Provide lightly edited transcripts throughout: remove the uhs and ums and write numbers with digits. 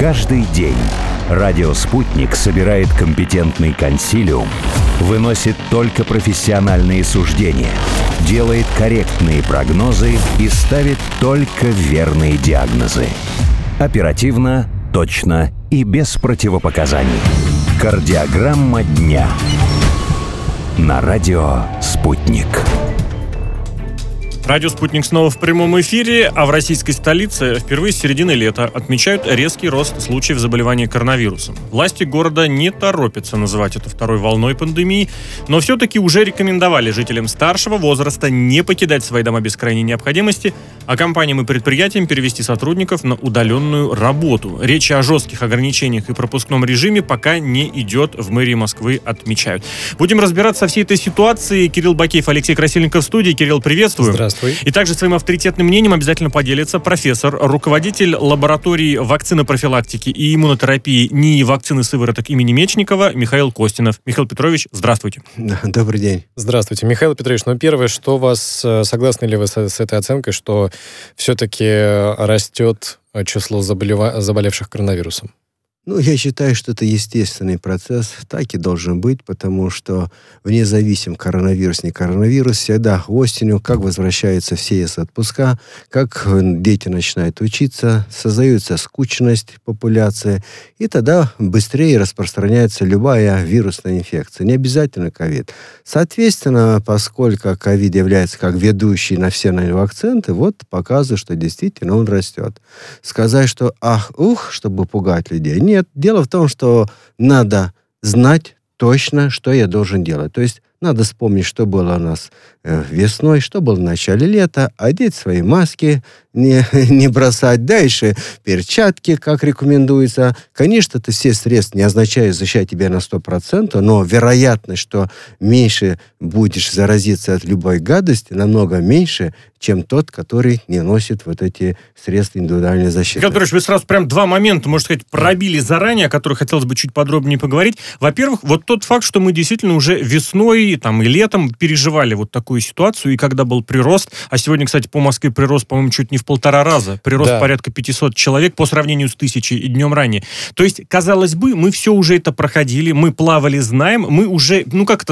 Каждый день радио «Спутник» собирает компетентный консилиум, выносит только профессиональные суждения, делает корректные прогнозы и ставит только верные диагнозы. Оперативно, точно и без противопоказаний. Кардиограмма дня. На радио «Спутник». Радио «Спутник» снова в прямом эфире, а в российской столице впервые с середины лета отмечают резкий рост случаев заболевания коронавирусом. Власти города не торопятся называть это второй волной пандемии, но все-таки уже рекомендовали жителям старшего возраста не покидать свои дома без крайней необходимости, а компаниям и предприятиям перевести сотрудников на удаленную работу. Речи о жестких ограничениях и пропускном режиме пока не идет, в мэрии Москвы отмечают. Будем разбираться со всей этой ситуацией. Кирилл Бакеев, Алексей Красильников в студии. Кирилл, приветствую. Здравствуй. И также своим авторитетным мнением обязательно поделится профессор, руководитель лаборатории вакцинопрофилактики и иммунотерапии НИИ вакцины сывороток имени Мечникова Михаил Костинов. Михаил Петрович, здравствуйте. Добрый день. Здравствуйте, Михаил Петрович. Первое, что вас, согласны ли вы с этой оценкой, что все-таки растет число заболевших коронавирусом? Я считаю, что это естественный процесс, так и должен быть, потому что вне зависимости коронавирус, не коронавирус, всегда осенью, как возвращаются все из отпуска, как дети начинают учиться, создается скучность популяции, и тогда быстрее распространяется любая вирусная инфекция, не обязательно ковид. Соответственно, поскольку ковид является как ведущий на все вакцины, показывает, что действительно он растет. Сказать, что чтобы пугать людей, нет, дело в том, что надо знать точно, что я должен делать. То есть надо вспомнить, что было у нас весной, что было в начале лета, одеть свои маски, не бросать дальше, перчатки, как рекомендуется. Конечно, это все средства не означает защищать тебя на 100%, но вероятность, что меньше будешь заразиться от любой гадости, намного меньше, чем тот, который не носит эти средства индивидуальной защиты. Михаил Петрович, вы сразу прям два момента, можно сказать, пробили заранее, о которых хотелось бы чуть подробнее поговорить. Во-первых, тот факт, что мы действительно уже весной и летом переживали такую ситуацию, и когда был прирост, а сегодня, кстати, по Москве прирост, по-моему, чуть не в 1,5 раза, прирост порядка 500 человек по сравнению с 1000 и днем ранее. То есть, казалось бы, мы все уже это проходили, мы плавали, знаем, мы уже,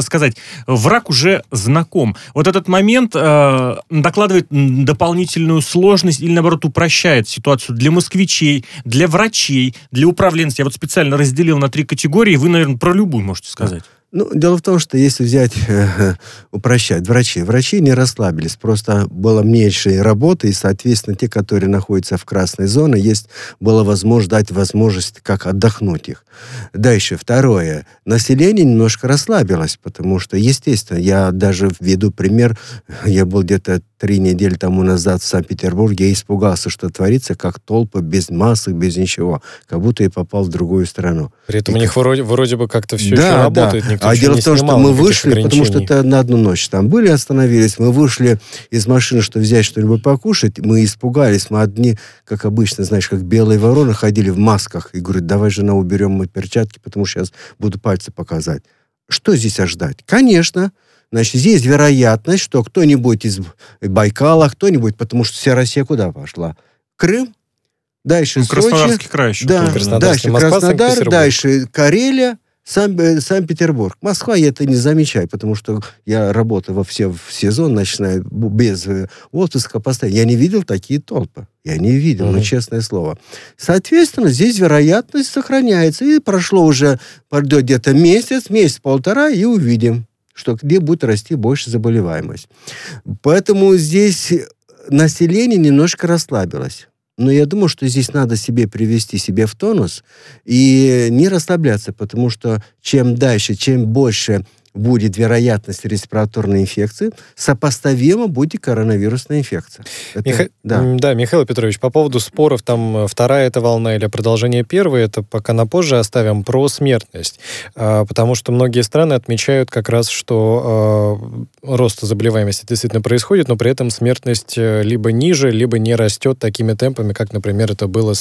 враг уже знаком. Этот момент докладывает докладывает дополнительную сложность или, наоборот, упрощает ситуацию для москвичей, для врачей, для управленцев. Я специально разделил на 3 категории. Вы, наверное, про любую можете сказать. Дело в том, что если взять, упрощать, врачи не расслабились, просто было меньше работы, и, соответственно, те, которые находятся в красной зоне, была возможность как отдохнуть их. Дальше, второе, население немножко расслабилось, потому что, естественно, я даже введу пример, я был где-то 3 недели тому назад в Санкт-Петербурге, я испугался, что творится, как толпа, без масок, без ничего, как будто я попал в другую страну. При этом у них вроде бы как-то все еще работает, никто а еще дело не в том, что мы вышли, потому что это на одну ночь там были, остановились, мы вышли из машины, что взять что-нибудь покушать, мы испугались, мы одни, как обычно, знаешь, как белые вороны, ходили в масках, и говорят, давай, жена, уберем мы перчатки, потому что сейчас буду пальцы показать. Что здесь ожидать? Конечно, здесь вероятность, что кто-нибудь из Байкала, кто-нибудь, потому что вся Россия куда пошла? Крым, дальше Сочи, Краснодарский край еще. Дальше Краснодар, дальше Карелия, Санкт-Петербург. Москва я это не замечаю, потому что я работаю в сезон, начиная без отпуска постоянно. Я не видел такие толпы. Я не видел, честное слово. Соответственно, здесь вероятность сохраняется. И пройдет где-то месяц-полтора, и увидим, что где будет расти больше заболеваемость. Поэтому здесь население немножко расслабилось. Но я думаю, что здесь надо привести себя в тонус и не расслабляться, потому что чем дальше, чем больше будет вероятность респираторной инфекции, сопоставимо будет коронавирусная инфекция. Михаил Петрович, по поводу споров, вторая эта волна или продолжение первой, это пока на позже оставим, про смертность. Потому что многие страны отмечают как раз, что рост заболеваемости действительно происходит, но при этом смертность либо ниже, либо не растет такими темпами, как, например, это было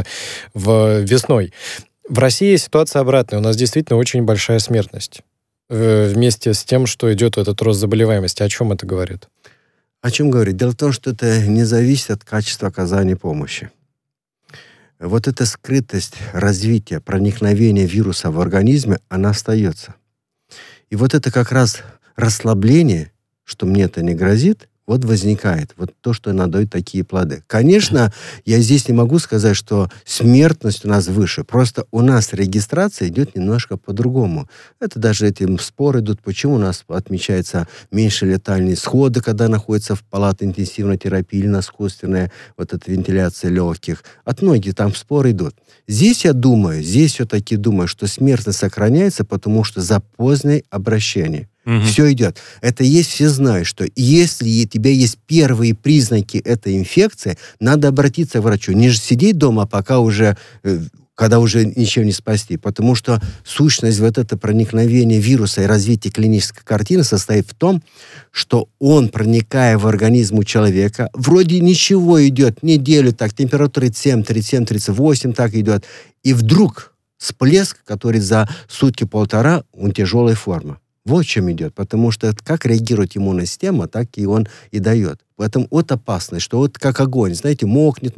весной. В России ситуация обратная. У нас действительно очень большая смертность. Вместе с тем, что идет этот рост заболеваемости. О чем это говорит? О чем говорит? Дело в том, что это не зависит от качества оказания помощи. вот эта скрытость развития, проникновения вируса в организме, она остается. И вот это как раз расслабление, что мне это не грозит, вот возникает. Вот то, что она дает такие плоды. Конечно, я здесь не могу сказать, что смертность у нас выше. Просто у нас регистрация идет немножко по-другому. Это даже эти споры идут. Почему у нас отмечается меньше летальные исходы, когда находится в палате интенсивной терапии или на искусственная вот эта вентиляция легких. От многих там споры идут. Здесь я думаю, все-таки думаю, что смертность сохраняется, потому что за позднее обращение. Все идет. Это есть, все знают, что если у тебя есть первые признаки этой инфекции, надо обратиться к врачу. Не сидеть дома, пока уже, когда уже ничего не спасти. Потому что сущность вот это проникновения вируса и развитие клинической картины состоит в том, что он, проникая в организм у человека, вроде ничего идет, неделю так, температура 37, 37, 38 так идет. И вдруг всплеск, который за сутки-полтора, он тяжелая форма. Вот в чем идет. Потому что как реагирует иммунная система, так и он и дает. Поэтому вот опасность, что вот как огонь, знаете, мокнет,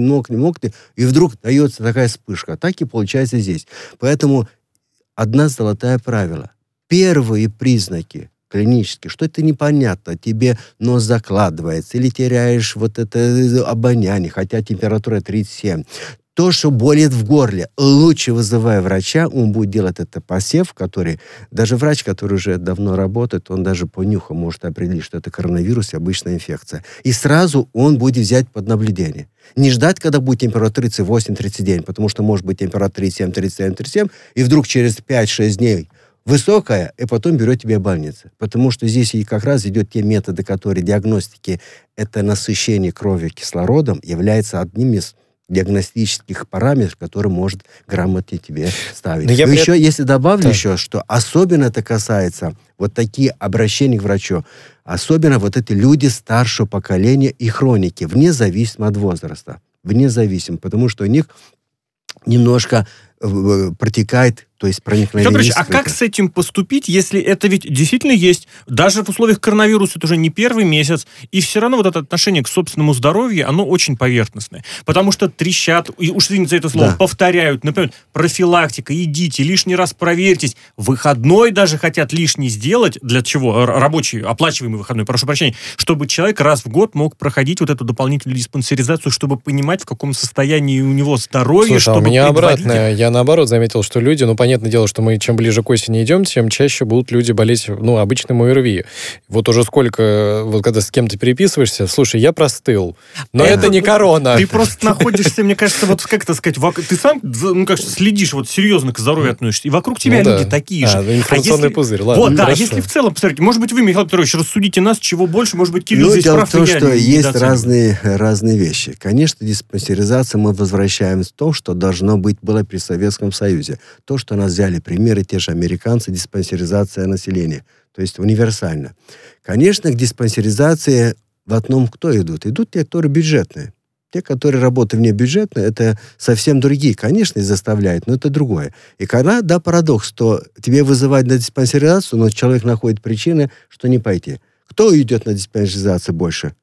и вдруг дается такая вспышка. Так и получается здесь. Поэтому одно золотое правило. Первые признаки клинические, что это непонятно, тебе нос закладывается, или теряешь вот это обоняние, хотя температура 37. То, что болит в горле, лучше вызывая врача, он будет делать это посев, который, даже врач, который уже давно работает, он даже по нюху может определить, что это коронавирус и обычная инфекция. И сразу он будет взять под наблюдение. Не ждать, когда будет температура 38-39, потому что может быть температура 37, и вдруг через 5-6 дней высокая, и потом берет тебя больница. Потому что здесь и как раз идет те методы, которые диагностики, это насыщение крови кислородом, является одним из диагностических параметров, который может грамотно тебе ставить. Но еще, если добавлю еще, что особенно это касается вот такие обращения к врачу, особенно вот эти люди старшего поколения и хроники, вне зависимости от возраста. Вне зависимости, потому что у них немножко протекает, то есть проникновение. Петр Ильич, а как с этим поступить, если это ведь действительно есть, даже в условиях коронавируса, это уже не первый месяц, и все равно вот это отношение к собственному здоровью, оно очень поверхностное. Потому что трещат, и уж извините за это слово, повторяют, например, профилактика, идите, лишний раз проверьтесь, выходной даже хотят лишний сделать, для чего? Рабочий, оплачиваемый выходной, прошу прощения, чтобы человек раз в год мог проходить вот эту дополнительную диспансеризацию, чтобы понимать, в каком состоянии у него здоровье. Слушай, чтобы у меня обратно. Я наоборот заметил, что люди, понятное дело, что мы чем ближе к осени идем, тем чаще будут люди болеть, обычным ОРВИ. Вот уже сколько, вот когда с кем-то переписываешься, слушай, я простыл, но это не корона. Ты просто находишься, мне кажется, вот как это сказать, ты сам, следишь, вот серьезно к здоровью относишься, и вокруг тебя люди такие же. Информационный пузырь, ладно. Вот, да, если в целом, посмотрите, может быть, вы, Михаил Петрович, рассудите нас, чего больше, может быть, Кирилл здесь прав, дело в том, что есть разные вещи. Конечно, диспансеризация мы возвращаем в то, что должно быть, было при Советском Союзе. То, что нас взяли примеры, те же американцы, диспансеризация населения. То есть универсально. Конечно, к диспансеризации в одном кто идут? Идут те, которые бюджетные. Те, которые работают внебюджетные, это совсем другие. Конечно, и заставляют, но это другое. И когда, парадокс, что тебе вызывают на диспансеризацию, но человек находит причины, что не пойти. Кто идет на диспансеризацию больше?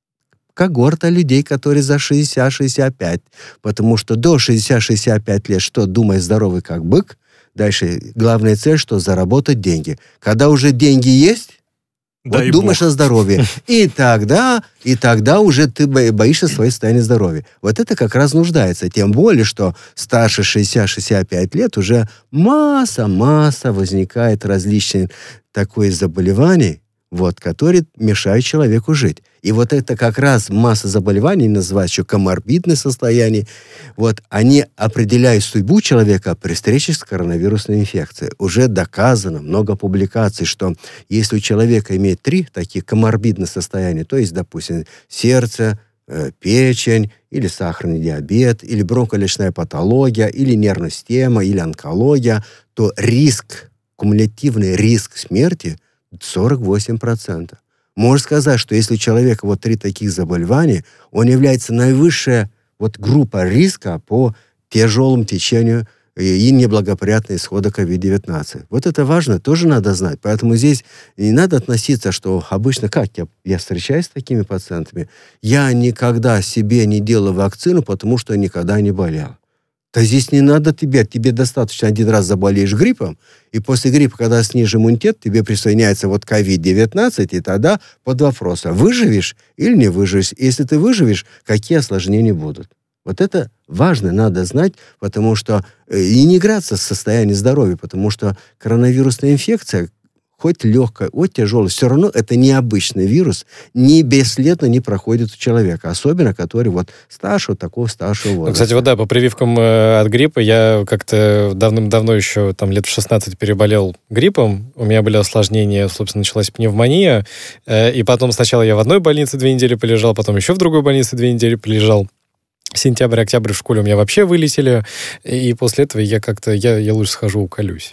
Когорта людей, которые за 60-65. Потому что до 60-65 лет, что думай здоровый как бык, дальше главная цель, что заработать деньги. Когда уже деньги есть, вот думаешь о здоровье. И тогда уже ты боишься своего состояния здоровья. Вот это как раз нуждается. Тем более, что старше 60-65 лет уже масса возникает различных таких заболеваний, которые мешают человеку жить. И вот это как раз масса заболеваний, называют еще коморбидное состояние, они определяют судьбу человека при встрече с коронавирусной инфекцией. Уже доказано, много публикаций, что если у человека имеет 3 таких коморбидных состояния, то есть, допустим, сердце, печень, или сахарный диабет, или бронхолегочная патология, или нервная система, или онкология, то кумулятивный риск смерти 48%. Можно сказать, что если у человека 3 таких заболевания, он является наивысшая группа риска по тяжелому течению и неблагоприятные исходы COVID-19. Вот это важно, тоже надо знать. Поэтому здесь не надо относиться, что обычно, как я встречаюсь с такими пациентами, я никогда себе не делаю вакцину, потому что я никогда не болел. То здесь не надо тебе достаточно один раз заболеешь гриппом, и после гриппа, когда снижен иммунитет, тебе присоединяется вот COVID-19, и тогда под вопросом, выживешь или не выживешь. Если ты выживешь, какие осложнения будут. Вот это важно, надо знать, потому что и не играться с состоянием здоровья, потому что коронавирусная инфекция, хоть легкая, хоть тяжелая, все равно это необычный вирус, не бесследно не проходит у человека, особенно который вот старшего возраста. Ну, кстати, вот да, по прививкам от гриппа я как-то давным-давно еще, там, лет в 16 переболел гриппом, у меня были осложнения, собственно, началась пневмония, и потом сначала я в одной больнице 2 недели полежал, потом еще в другой больнице 2 недели полежал. Сентябрь, октябрь в школе у меня вообще вылетели, и после этого я лучше схожу уколюсь.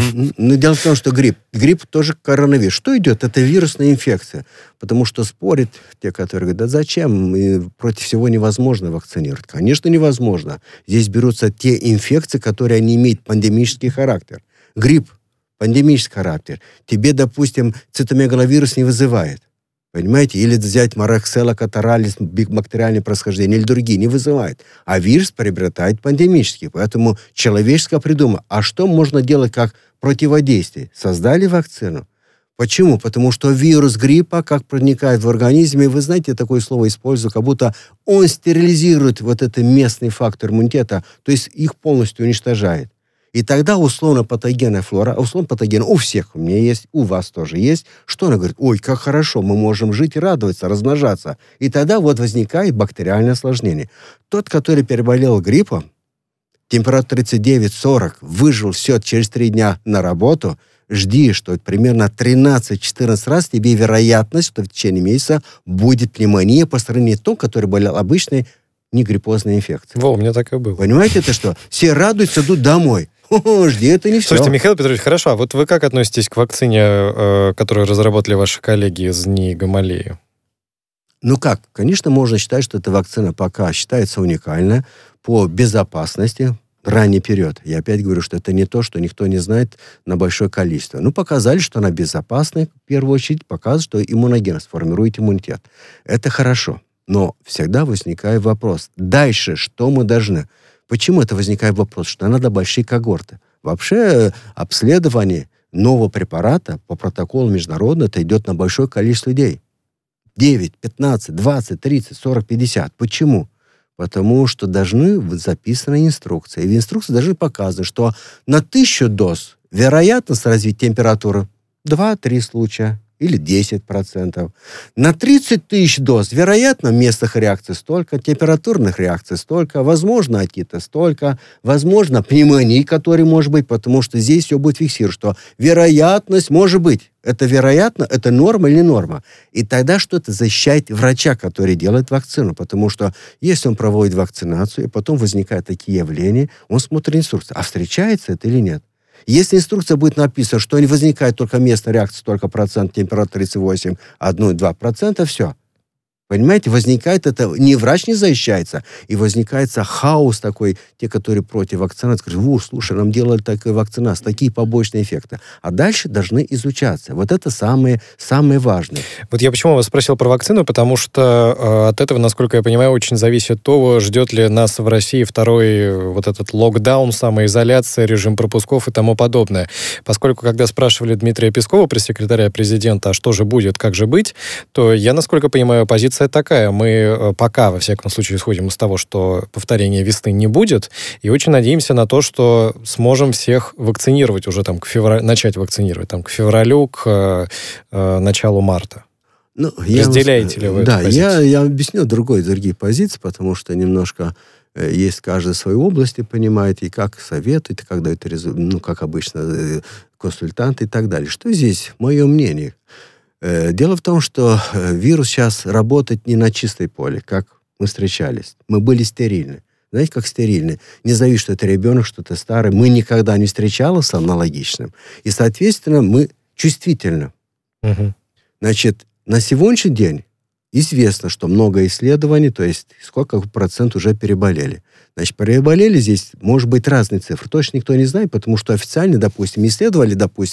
Но дело в том, что грипп тоже коронавирус. Что идет? Это вирусная инфекция. Потому что спорят те, которые говорят, да зачем? И против всего невозможно вакцинировать. Конечно, невозможно. Здесь берутся те инфекции, которые не имеют пандемический характер. Грипп, пандемический характер. Тебе, допустим, цитомегаловирус не вызывает. Понимаете? Или взять мароксела катаралис, бактериальное происхождение, или другие, не вызывает. А вирус приобретает пандемический. Поэтому человеческое придумало. А что можно делать как противодействие? Создали вакцину. Почему? Потому что вирус гриппа, как проникает в организм, и вы знаете, такое слово использую, как будто он стерилизирует вот этот местный фактор иммунитета, то есть их полностью уничтожает. И тогда условно-патогенная флора, условно-патоген у всех у меня есть, у вас тоже есть, что она говорит, ой, как хорошо, мы можем жить и радоваться, размножаться. И тогда вот возникает бактериальное осложнение. Тот, который переболел гриппом, температура 39-40, выжил все через 3 дня на работу, жди, что примерно 13-14 раз тебе вероятность, что в течение месяца будет пневмония по сравнению с той, который болел обычной негриппозной инфекцией. У меня так и было. Понимаете, это что? Все радуются, идут домой. Жди, это не все. Слушайте, Михаил Петрович, хорошо, а вот вы как относитесь к вакцине, которую разработали ваши коллеги из НИИ Гамалеи? Ну как? Конечно, можно считать, что эта вакцина пока считается уникальной по безопасности, ранний период. Я опять говорю, что это не то, что никто не знает на большое количество. Ну, показали, что она безопасна, в первую очередь, показывает, что иммуногенность формирует иммунитет. Это хорошо. Но всегда возникает вопрос. Дальше что мы должны? Почему это возникает вопрос? Что надо большие когорты. Вообще обследование нового препарата по протоколу международного это идет на большое количество людей. 9, 15, 20, 30, 40, 50. Почему? Потому что должны быть записаны инструкции. И в инструкции должны показывать, что на 1000 доз вероятность развить температуру 2-3 случая. Или 10%. На 30 тысяч доз, вероятно, местных реакций столько, температурных реакций столько, возможно, отита столько, возможно, пневмонии, который может быть, потому что здесь все будет фиксировать, что вероятность может быть. Это вероятно, это норма или не норма. И тогда что-то защищает врача, который делает вакцину, потому что если он проводит вакцинацию, и потом возникают такие явления, он смотрит инструкцию, а встречается это или нет. Если инструкция будет написана, что не возникает только местная реакция, только процент, температура 38, 1-2%, все. Понимаете, возникает это, не врач не защищается, и возникает хаос такой, те, которые против вакцинации, скажут, слушай, нам делали такую вакцинацию, такие побочные эффекты. А дальше должны изучаться. Вот это самое важное. Вот я почему вас спросил про вакцину, потому что от этого, насколько я понимаю, очень зависит то, ждет ли нас в России второй вот этот локдаун, самоизоляция, режим пропусков и тому подобное. Поскольку, когда спрашивали Дмитрия Пескова, пресс-секретаря президента, а что же будет, как же быть, то я, насколько понимаю, позиция такая. Мы пока, во всяком случае, исходим из того, что повторения весны не будет, и очень надеемся на то, что сможем всех вакцинировать уже там начать вакцинировать там к февралю, к началу марта. Ну, разделяете ли вы эту позицию? Я объясню другие позиции, потому что немножко есть каждой своей области, понимаете, и как советует, и как дают как обычно, консультанты и так далее. Что здесь мое мнение? Дело в том, что вирус сейчас работает не на чистой поле, как мы встречались. Мы были стерильны. Знаете, как стерильны? Не зависит, что это ребенок, что это старый. Мы никогда не встречались с аналогичным. И, соответственно, мы чувствительны. Угу. Значит, на сегодняшний день известно, что много исследований, то есть сколько процент уже переболели. Значит, переболели здесь, может быть, разные цифры. Точно никто не знает, потому что официально, допустим, исследовали,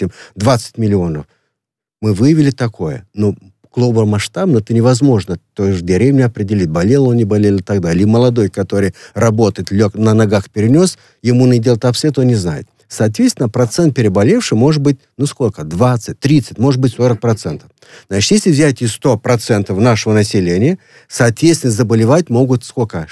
20 миллионов. Мы выявили такое. Но глобально масштабно это невозможно. То есть в деревне определить, болел он, не болел и так далее. Или молодой, который работает, лег на ногах, перенес, ему не делать обследование, он не знает. Соответственно, процент переболевших может быть, 20, 30, может быть, 40%. Значит, если взять из 100% нашего населения, соответственно, заболевать могут сколько?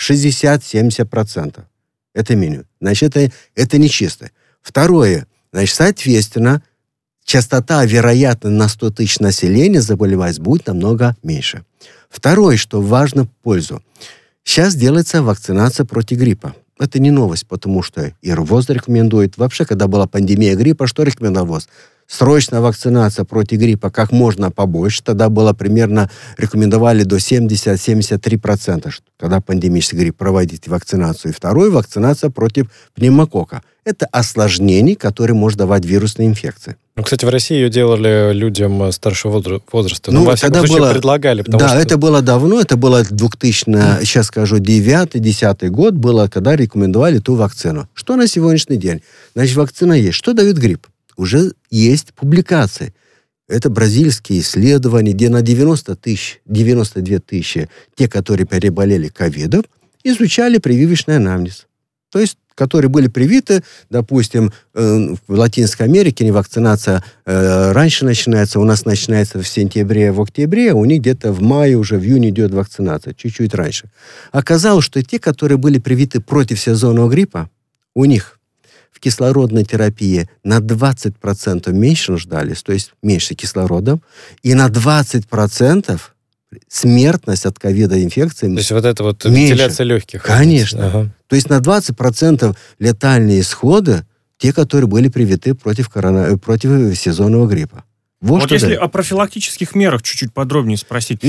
60-70%. Это минимум. Значит, это нечисто. Второе. Значит, соответственно, частота, вероятно, на 100 тысяч населения заболевать будет намного меньше. Второе, что важно в пользу. Сейчас делается вакцинация против гриппа. Это не новость, потому что и ВОЗ рекомендует. Вообще, когда была пандемия гриппа, что рекомендовал ВОЗ? Срочная вакцинация против гриппа как можно побольше. Тогда было примерно, рекомендовали до 70-73%, когда пандемический грипп, проводить вакцинацию. И второе, вакцинация против пневмокока. Это осложнение, которое может давать вирусные инфекции. Ну, кстати, в России ее делали людям старшего возраста. Во всяком случае, предлагали. Это было давно, это было 2000, сейчас скажу, 9-10 год было, когда рекомендовали ту вакцину. Что на сегодняшний день? Значит, вакцина есть. Что дает грипп? Уже есть публикации. Это бразильские исследования, где на 92 тысячи, те, которые переболели ковидом, изучали прививочный анамнез. То есть, которые были привиты, допустим, в Латинской Америке вакцинация раньше начинается, у нас начинается в сентябре, в октябре, у них где-то в мае, уже в июне идет вакцинация, чуть-чуть раньше. Оказалось, что те, которые были привиты против сезонного гриппа, у них в кислородной терапии на 20% меньше нуждались, то есть меньше кислорода, и на 20% смертность от ковида-инфекции меньше. То есть вот это вот вентиляция легких. Конечно. Ага. То есть на 20% летальные исходы те, которые были привиты против сезонного гриппа. Вот если о профилактических мерах чуть-чуть подробнее спросить.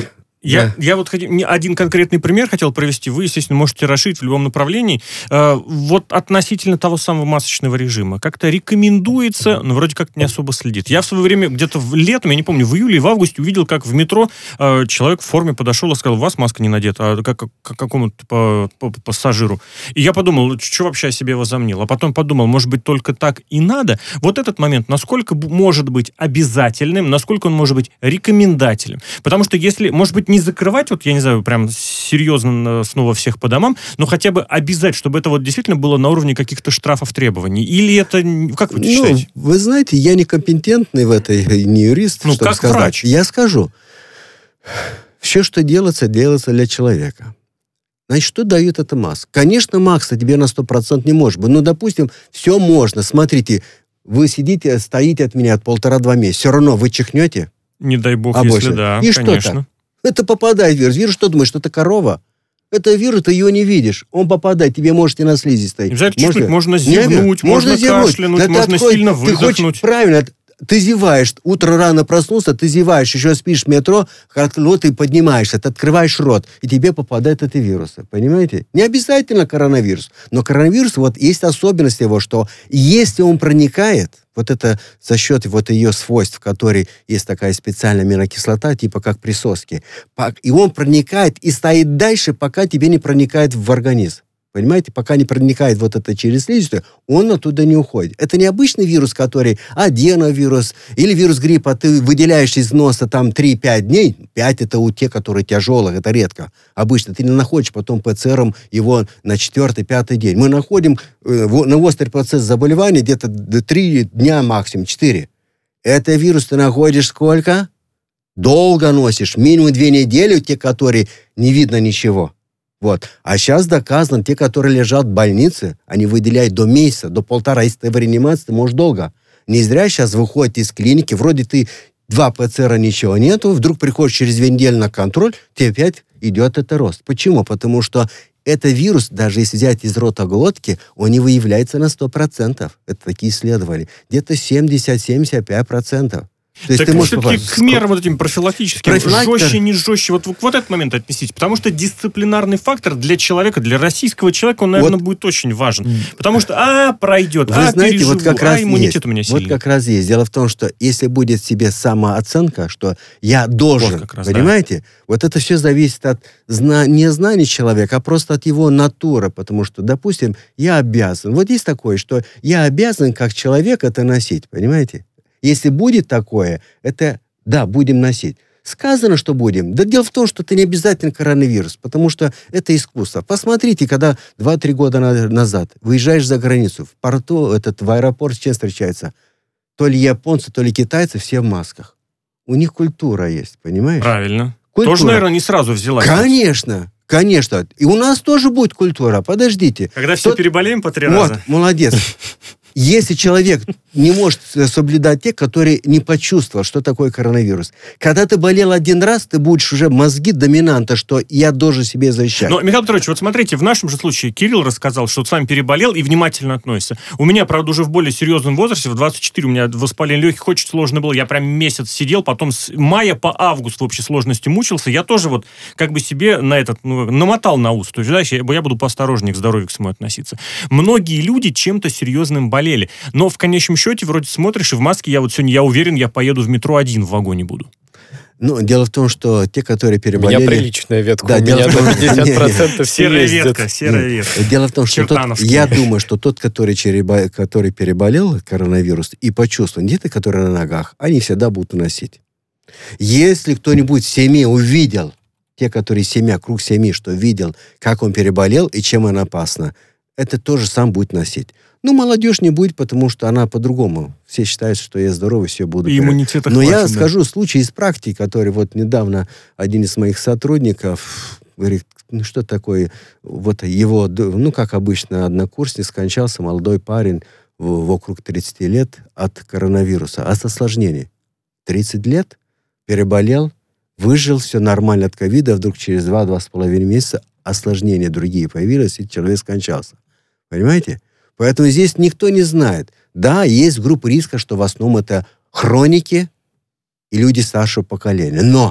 Я вот один конкретный пример хотел провести. Вы, естественно, можете расширить в любом направлении. Вот относительно того самого масочного режима. Как-то рекомендуется, но вроде как не особо следит. Я в свое время, где-то летом, я не помню, в июле и в августе увидел, как в метро человек в форме подошел и сказал: у вас маска не надета, а как какому-то пассажиру. И я подумал, что вообще о себе возомнил. А потом подумал, может быть, только так и надо. Вот этот момент, насколько может быть обязательным, насколько он может быть рекомендательным. Потому что если, может быть, не закрывать, вот я не знаю, прям серьезно снова всех по домам, но хотя бы обязать, чтобы это вот действительно было на уровне каких-то штрафов, требований. Или это, как вы считаете? Вы знаете, я некомпетентный в этой, не юрист, чтобы как сказать. Врач. Я скажу. Все, что делается для человека. Значит, что дает эта маска? Конечно, маска тебе на 100% не может быть. Но, допустим, все можно. Смотрите, вы сидите, стоите от меня от 1,5-2 месяца. Все равно вы чихнете. Не дай бог, если да, и конечно. Что так? Это попадает вирус. Вирус что думаешь, что это корова? Это вирус, ты его не видишь. Он попадает, тебе может и на слизи стоять. Обязательно можно зевнуть, можно кашлянуть, можно сильно выдохнуть. Ты хочешь, правильно, ты зеваешь, утро рано проснулся, ты зеваешь, еще спишь в метро, ты поднимаешься, ты открываешь рот, и тебе попадают эти вирусы. Понимаете? Не обязательно коронавирус. Но коронавирус, вот есть особенность его, что если он проникает, вот это за счет вот ее свойств, в которой есть такая специальная аминокислота, типа как при соске, и он проникает и стоит дальше, пока тебе не проникает в организм. Понимаете, пока не проникает вот это через слизистую, он оттуда не уходит. Это не обычный вирус, который аденовирус или вирус гриппа, ты выделяешь из носа там 3-5 дней, 5 это у тех, которые тяжелых, это редко. Обычно ты не находишь потом ПЦРом его на 4-5 день. Мы находим на острый процесс заболевания где-то 3 дня максимум, 4. Это вирус ты находишь сколько? Долго носишь, минимум 2 недели у тех, которые не видно ничего. Вот. А сейчас доказано, те, которые лежат в больнице, они выделяют до месяца, до 1,5. Если ты в реанимации, ты можешь долго. Не зря сейчас выходит из клиники, вроде ты 2 ПЦРа, ничего нету, вдруг приходишь через 2 недели на контроль, тебе опять идет это рост. Почему? Потому что это вирус, даже если взять из рота глотки, он не выявляется на 100%. Это такие исследования. Где-то 70-75%. То есть так ты можешь все-таки попасть. к мерам вот этим профилактическим, Профилактика- жестче, не жестче, вот этот момент отнесите. Потому что дисциплинарный фактор для человека, для российского человека, он, наверное, будет очень важен. Потому что, пройдет, Вы знаете, переживу, вот как раз иммунитет есть. у меня сильный. Вот как раз есть. Дело в том, что если будет в себе самооценка, что я должен, Вот как раз, понимаете? Вот это все зависит от не знания человека, а просто от его натуры. Потому что, допустим, я обязан. Вот есть такое, что я обязан как человек это носить, понимаете? Если будет такое, это, да, будем носить. Сказано, что будем. Да дело в том, что это не обязательно коронавирус, потому что это искусство. Посмотрите, когда 2-3 года назад выезжаешь за границу, в порту, в аэропорт чем встречается? То ли японцы, то ли китайцы, все в масках. У них культура есть, понимаешь? Правильно. Культура. Тоже, наверное, не сразу взялась. Конечно. Конечно. И у нас тоже будет культура. Подождите. Когда все переболеем по 3 раза. Вот, молодец. Если человек не может соблюдать те, которые не почувствовал, что такое коронавирус. Когда ты болел один раз, ты будешь уже мозги доминанта, что я должен себе защищать. Но, Михаил Петрович, вот смотрите, в нашем же случае Кирилл рассказал, что сам переболел и внимательно относится. У меня, правда, уже в более серьезном возрасте, в 24, у меня воспаление легких очень сложно было. Я прям месяц сидел, потом с мая по август в общей сложности мучился. Я тоже вот как бы себе на этот, намотал на ус. То есть, знаешь, я буду поосторожнее к здоровью к своему относиться. Многие люди чем-то серьезным болели. Но в конечном счете, вроде смотришь, и в маске я вот сегодня, я уверен, я поеду в метро один в вагоне буду. Ну, дело в том, что те, которые переболели... У меня приличная ветка, Да, у меня дело в том, 50% все Серая ездят. ветка, серая ветка. Дело в том, что я думаю, что тот, который переболел коронавирус и почувствовал, дети, которые на ногах, они всегда будут уносить. Если кто-нибудь в семье увидел, те, которые круг семьи, что видел, как он переболел и чем он опасно, это тоже сам будет носить. Ну, молодежь не будет, потому что она по-другому. Все считают, что я здоровый, все буду. И иммунитета Но хватит, я да. скажу случай из практики, который вот недавно один из моих сотрудников говорит, что такое, вот его, как обычно, однокурсник скончался, молодой парень, вокруг 30 лет от коронавируса, от осложнений. 30 лет, переболел, выжил, все нормально от ковида, вдруг через 2-2,5 месяца осложнения другие появились, и человек скончался. Понимаете? Поэтому здесь никто не знает. Да, есть группа риска, что в основном это хроники и люди старшего поколения. Но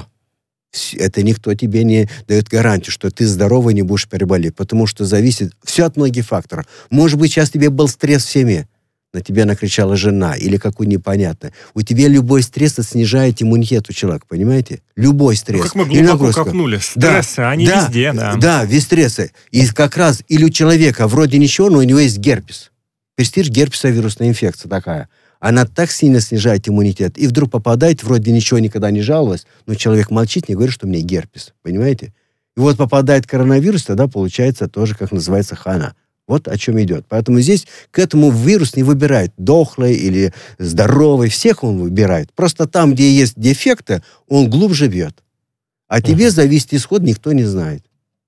это никто тебе не дает гарантию, что ты здоровый не будешь переболеть. Потому что зависит все от многих факторов. Может быть, сейчас тебе был стресс в семье. На тебя накричала жена или какой непонятно. У тебя любой стресс снижает иммунитет у человека, понимаете? Любой стресс. Как мы глубоко копнули. Стрессы, они везде, да. Да, весь стрессы. И как раз или у человека вроде ничего, но у него есть герпес. Представляешь, герпесовая вирусная инфекция такая. Она так сильно снижает иммунитет. И вдруг попадает, вроде ничего никогда не жаловалась, но человек молчит, не говорит, что у меня герпес. Понимаете? И вот попадает коронавирус, тогда получается тоже, как называется, хана. Вот о чем идет. Поэтому здесь к этому вирус не выбирает, дохлый или здоровый. Всех он выбирает. Просто там, где есть дефекты, он глубже бьет. А тебе зависит исход, никто не знает.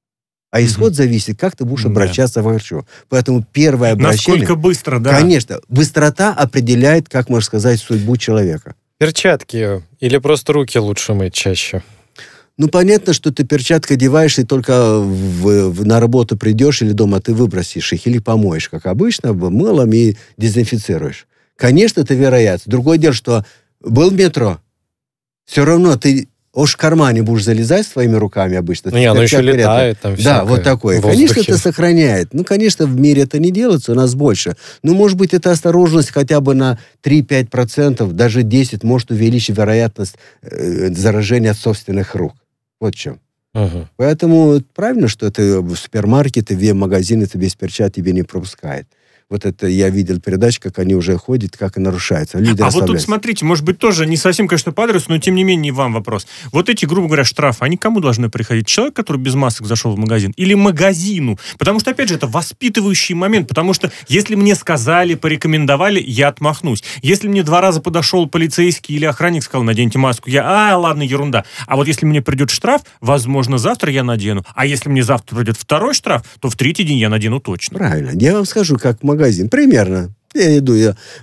А исход зависит, как ты будешь обращаться к врачу. Поэтому первое обращение... Насколько быстро, да. Конечно. Быстрота определяет, как можно сказать, судьбу человека. Перчатки или просто руки лучше мыть чаще? Ну, понятно, что ты перчатки одеваешь, и только на работу придешь или дома ты выбросишь их, или помоешь, как обычно, мылом и дезинфицируешь. Конечно, это вероятно. Другое дело, что был в метро, все равно ты уж в кармане будешь залезать своими руками обычно. Ну, оно еще летает там всякое. Да, вот такое. Конечно, это сохраняет. Ну, конечно, в мире это не делается, у нас больше. Ну, может быть, эта осторожность хотя бы на 3-5%, даже 10% может увеличить вероятность заражения от собственных рук. Вот в чем. Поэтому правильно, что это в супермаркеты, в магазины это без перчаток тебе не пропускает. Вот это я видел передачу, как они уже ходят, как и нарушается. Люди вот тут смотрите, может быть, тоже не совсем, конечно, по адресу, но тем не менее вам вопрос. Вот эти, грубо говоря, штрафы, они кому должны приходить? Человек, который без масок зашел в магазин? Или магазину? Потому что, опять же, это воспитывающий момент. Потому что, если мне сказали, порекомендовали, я отмахнусь. Если мне 2 раза подошел полицейский или охранник, сказал, наденьте маску, ладно, ерунда. А вот если мне придет штраф, возможно, завтра я надену. А если мне завтра придет второй штраф, то в 3-й день я надену точно. Правильно. Я вам скажу, как магазин. Примерно. Я иду,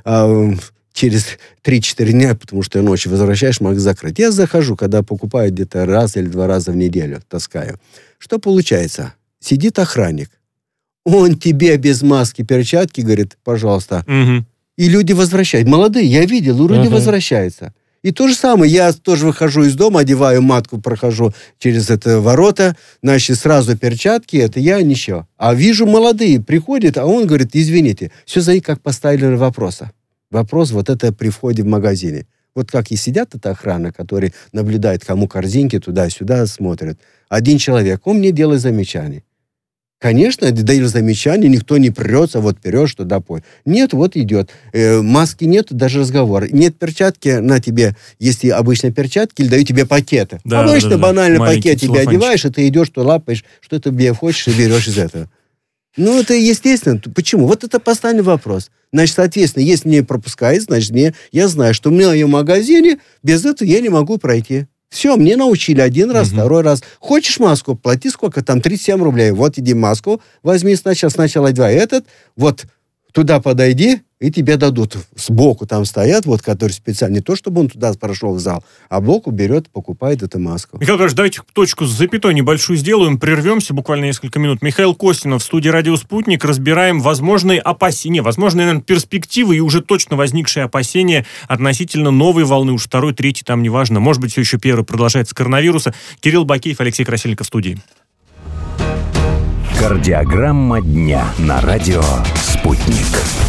через 3-4 дня, потому что ночью возвращаешь, магазин закрыть. Я захожу, когда покупаю где-то раз или 2 раза в неделю, таскаю. Что получается? Сидит охранник. Он тебе без маски, перчатки говорит, пожалуйста. Угу. И люди возвращают. Молодые, я видел, люди возвращаются. И то же самое, я тоже выхожу из дома, одеваю матку, прохожу через это ворота, значит, сразу перчатки, это я, ничего. А вижу, молодые приходят, а он говорит, извините, все зависит, как поставили вопроса. Вопрос вот это при входе в магазине. Вот как и сидят эта охрана, который наблюдает, кому корзинки туда-сюда смотрят. Один человек, он мне делает замечание. Конечно, даю замечание, никто не прется, вот вперед, что допой. Нет, вот идет. Маски нет, даже разговор. Нет перчатки, на тебе, если обычные перчатки, или даю тебе пакеты. Да, обычно банальный пакет тебе одеваешь, и ты идешь, что лапаешь, что ты тебе хочешь, и берешь из этого. Ну, это естественно. Почему? Вот это постоянный вопрос. Значит, соответственно, если мне пропускают, значит, я знаю, что в моем магазине без этого я не могу пройти. Все, мне научили один раз, второй раз. Хочешь маску? Плати сколько там? 37 рублей. Вот иди маску возьми сначала одевай этот, вот туда подойди, и тебе дадут. Сбоку там стоят, вот, которые специально, не то, чтобы он туда прошел в зал, а боку берет, покупает эту маску. Михаил Петрович, давайте точку с запятой небольшую сделаем, прервемся буквально несколько минут. Михаил Костинов в студии «Радио Спутник». Разбираем возможные опасения, возможные, наверное, перспективы и уже точно возникшие опасения относительно новой волны, уж второй, третий, там неважно. Может быть, все еще первый продолжается коронавируса. Кирилл Бакеев, Алексей Красильников в студии. Кардиограмма дня на радио «Спутник».